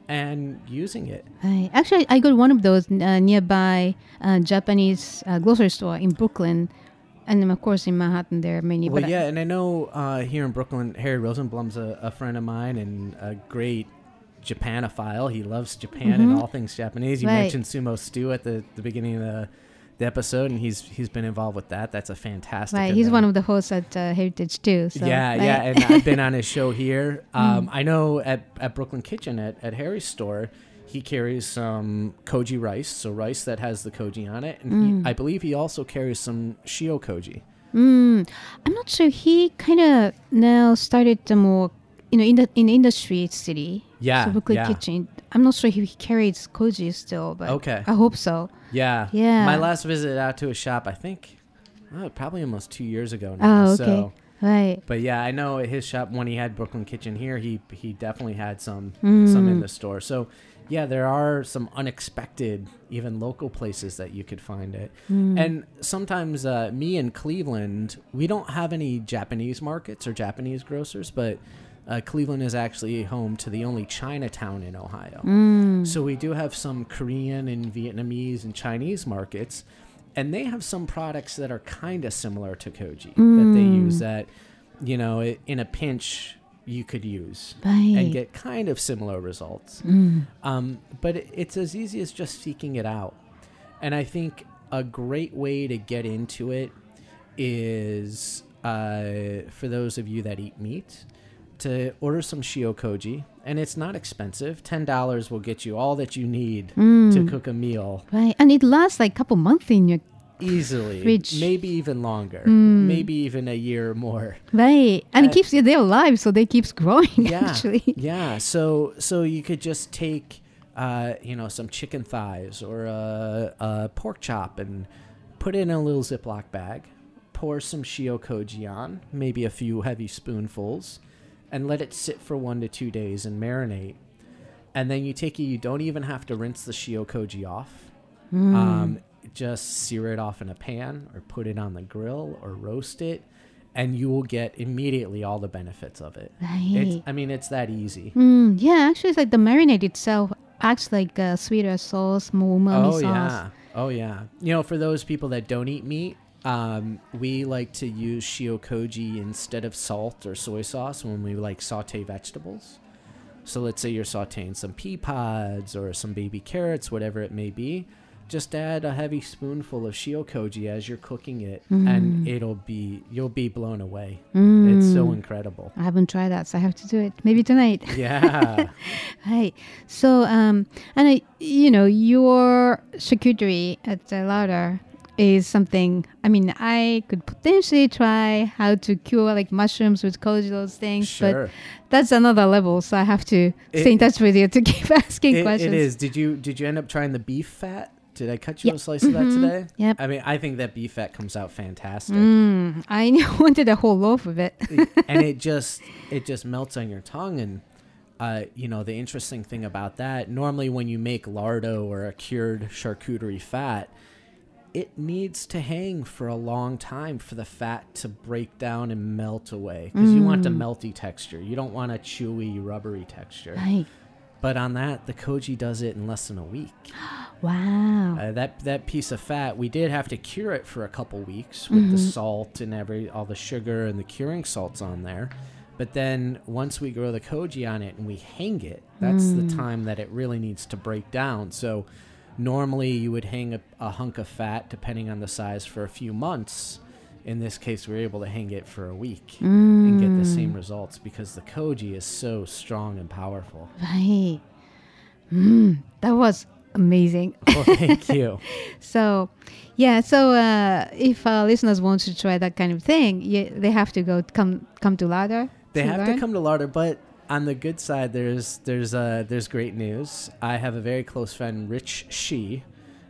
and using it. I, actually, I got one of those uh, nearby uh, Japanese uh, grocery store in Brooklyn, and then of course in Manhattan there are many. Well, but yeah, and I know uh, here in Brooklyn, Harry Rosenblum's a, a friend of mine and a great Japanophile. He loves Japan and all things Japanese. You Right. mentioned Sumo Stew at the, the beginning of the, the episode, and he's he's been involved with that. That's a fantastic right, he's event. one of the hosts at uh, Heritage too. So, yeah, right? yeah, and I've been on his show here. Um, I know at, at Brooklyn Kitchen at, at Harry's store, he carries some koji rice, so rice that has the koji on it, and he, I believe he also carries some shio koji. Mm, I'm not sure. He kind of now started the more, you know, in the in the industry city. Yeah, so Brooklyn yeah. Kitchen. I'm not sure if he carries koji still, but Okay. I hope so. Yeah, Yeah. My last visit out to a shop, I think, oh, probably almost two years ago now. Oh, okay, So, right. but yeah, I know at his shop when he had Brooklyn Kitchen here, he he definitely had some some in the store. So yeah, there are some unexpected, even local places that you could find it. And sometimes uh, me in Cleveland, we don't have any Japanese markets or Japanese grocers, but uh, Cleveland is actually home to the only Chinatown in Ohio. So we do have some Korean and Vietnamese and Chinese markets, and they have some products that are kind of similar to koji that they use that, you know, i- in a pinch you could use Right. and get kind of similar results. Um, but it, it's as easy as just seeking it out. And I think a great way to get into it is uh, for those of you that eat meat, to order some shio koji, and it's not expensive. ten dollars will get you all that you need to cook a meal Right, and it lasts like a couple months in your easily, Fridge. maybe even longer, maybe even a year or more. right, and Uh, it keeps you there alive, so they keeps growing. Yeah, Actually, yeah. So so you could just take, uh, you know, some chicken thighs or a, a pork chop and put it in a little Ziploc bag, pour some shio koji on, maybe a few heavy spoonfuls, and let it sit for one to two days and marinate. And then you take it, you don't even have to rinse the shio koji off. Um, just sear it off in a pan or put it on the grill or roast it. and you will get immediately all the benefits of it. Right. It's, I mean, it's that easy. Mm, yeah, actually, it's like the marinade itself acts like a sweeter sauce, more umami Oh sauce. yeah, oh yeah. You know, for those people that don't eat meat, um, we like to use shiokoji instead of salt or soy sauce when we like saute vegetables. So let's say you're sauteing some pea pods or some baby carrots, whatever it may be. Just add a heavy spoonful of shiokoji as you're cooking it, Mm. and it'll be you'll be blown away. Mm. It's so incredible. I haven't tried that, so I have to do it. Maybe tonight. Yeah. Right. So, um, and I, you know, your charcuterie at the larder is something. I mean, I could potentially try how to cure like mushrooms with koji, those things, Sure. but that's another level. So I have to It- stay in touch with you to keep asking It, questions. it is. Did you did you end up trying the beef fat? Did I cut you Yeah. a slice of that Mhm. today? Yep. I mean, I think that beef fat comes out fantastic. Mm, I wanted a whole loaf of it. And it just it just melts on your tongue. And uh, you know, the interesting thing about that, normally when you make lardo or a cured charcuterie fat, it needs to hang for a long time for the fat to break down and melt away, because you want the melty texture. You don't want a chewy, rubbery texture. Right. But on that, the koji does it in less than a week. Wow. Uh, that that piece of fat, we did have to cure it for a couple weeks with the salt and every all the sugar and the curing salts on there. But then once we grow the koji on it and we hang it, that's the time that it really needs to break down. So normally you would hang a, a hunk of fat, depending on the size, for a few months. In this case, we were able to hang it for a week and get the same results because the koji is so strong and powerful. Right. Mm, that was amazing. Well, thank you. So, yeah. So, uh, if our listeners want to try that kind of thing, yeah, they have to go come come to Larder. They have to learn? come to Larder, but on the good side, there's there's uh, there's great news. I have a very close friend, Rich Shi.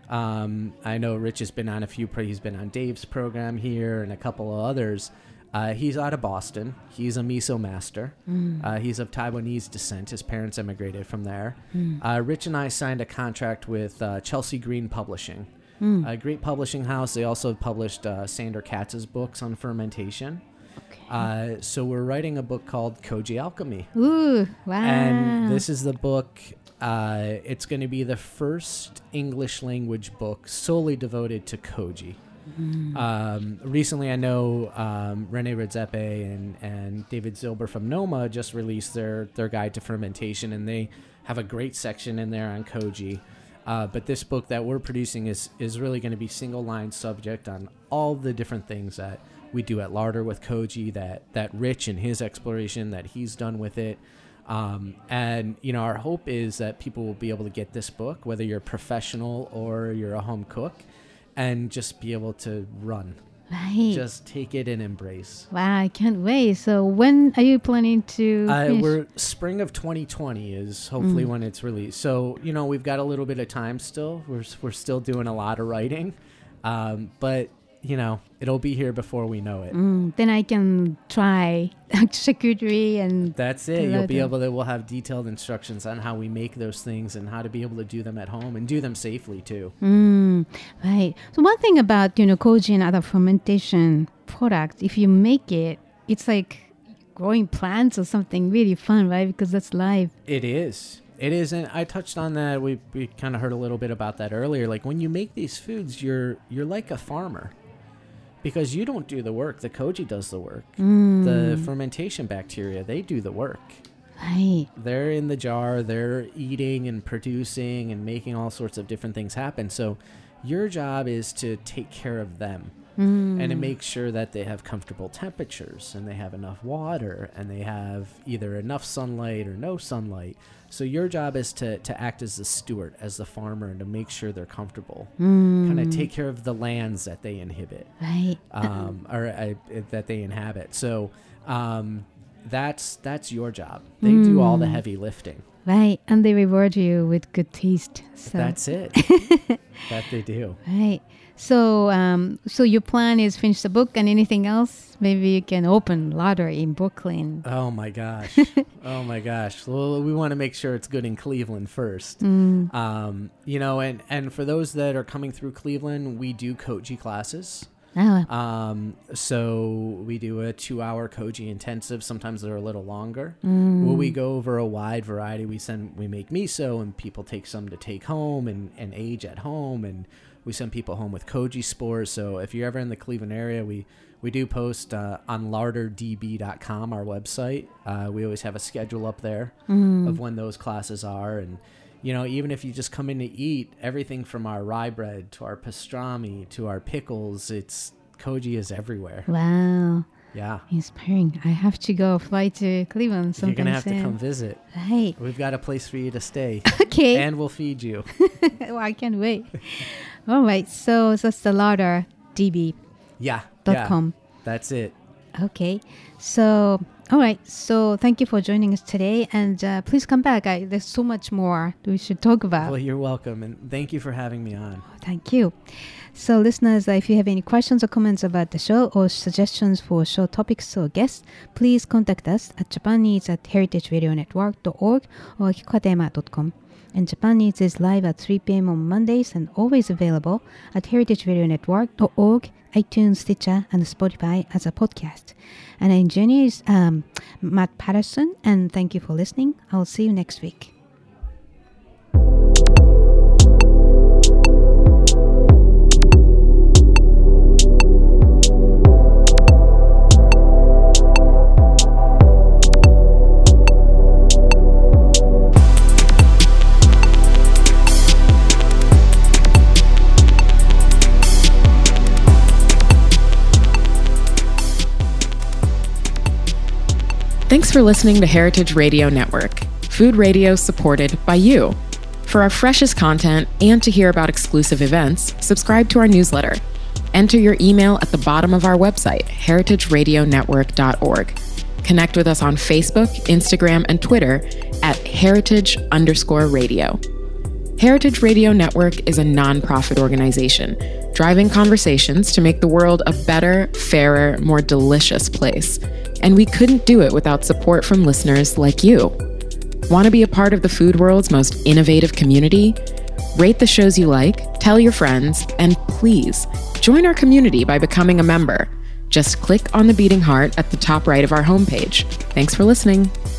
Um, I know Rich has been on a few. Pro- he's been on Dave's program here and a couple of others. Uh, he's out of Boston. He's a miso master. Mm. Uh, he's of Taiwanese descent. His parents emigrated from there. Mm. Uh, Rich and I signed a contract with uh, Chelsea Green Publishing, Mm. a great publishing house. They also published uh, Sander Katz's books on fermentation. Okay. Uh, so we're writing a book called Koji Alchemy. Ooh, wow. And this is the book. Uh, it's going to be the first English language book solely devoted to koji. Mm. Um, recently, I know um, Rene Redzepi and, and David Zilber from Noma just released their, their guide to fermentation, and they have a great section in there on koji. Uh, but this book that we're producing is, is really going to be single-line subject on all the different things that we do at Larder with koji, that, that Rich and his exploration that he's done with it. Um, and, you know, our hope is that people will be able to get this book, whether you're a professional or you're a home cook, and just be able to run. Right. Just take it and embrace. Wow, I can't wait. So when are you planning to Uh, finish? we're spring of twenty twenty is hopefully Mm. when it's released. So, you know, we've got a little bit of time still. We're, we're still doing a lot of writing. Um, but, you know, it'll be here before we know it. Mm, then I can try charcuterie and That's it. You'll be Leather. able to, we'll have detailed instructions on how we make those things and how to be able to do them at home and do them safely too. Mm, right. So one thing about, you know, koji and other fermentation products, if you make it, it's like growing plants or something really fun, right? Because that's live. It is. It is. And I touched on that. We, we kind of heard a little bit about that earlier. Like when you make these foods, you're, you're like a farmer because you don't do the work. The koji does the work. Mm, The fermentation bacteria, they do the work. right. They're in the jar, they're eating and producing and making all sorts of different things happen. So your job is to take care of them Mm, and to make sure that they have comfortable temperatures and they have enough water and they have either enough sunlight or no sunlight. So your job is to, to act as the steward, as the farmer, and to make sure they're comfortable. mm, Kind of take care of the lands that they inhibit. right. um, or uh, that they inhabit. So um, that's that's your job. They do all the heavy lifting. Right. And they reward you with good taste. So That's it. That they do. right. So um so your plan is finish the book and anything else? Maybe you can open Larder in Brooklyn. Oh my gosh. Oh my gosh. Well, we want to make sure it's good in Cleveland first. Mm, Um, you know, and and for those that are coming through Cleveland, we do koji classes. Oh. Um, so we do a two-hour Koji intensive. Sometimes they're a little longer. Mm. Where we go over a wide variety. We send, we make miso, and people take some to take home and, and age at home. And we send people home with Koji spores. So if you're ever in the Cleveland area, we we do post uh, on larder d b dot com, our website. Uh, we always have a schedule up there mm. of when those classes are. And you know, even if you just come in to eat, everything from our rye bread to our pastrami to our pickles, it's Koji is everywhere. Wow. Yeah. Inspiring. I have to go fly to Cleveland sometime. You're going to have soon. to come visit. Right. We've got a place for you to stay. Okay. And we'll feed you. Well, I can't wait. All right. So that's the larder d b yeah. dot com. Yeah. That's it. Okay. So... All right, so thank you for joining us today, and uh, please come back. I, there's so much more we should talk about. Well, you're welcome, and thank you for having me on. Oh, thank you. So listeners, uh, if you have any questions or comments about the show or suggestions for show topics or guests, please contact us at japaneats at heritage radio network dot org or kikatema dot com. And Japan Eats is live at three p.m. on Mondays and always available at heritage radio network dot org, iTunes, Stitcher, and Spotify as a podcast. And our engineer is um, Matt Patterson, and thank you for listening. I'll see you next week. Thanks for listening to Heritage Radio Network, food radio supported by you. For our freshest content and to hear about exclusive events, subscribe to our newsletter. Enter your email at the bottom of our website, heritage radio network dot org. Connect with us on Facebook, Instagram, and Twitter at heritage underscore radio. Heritage Radio Network is a nonprofit organization driving conversations to make the world a better, fairer, more delicious place. And we couldn't do it without support from listeners like you. Want to be a part of the food world's most innovative community? Rate the shows you like, tell your friends, and please join our community by becoming a member. Just click on the beating heart at the top right of our homepage. Thanks for listening.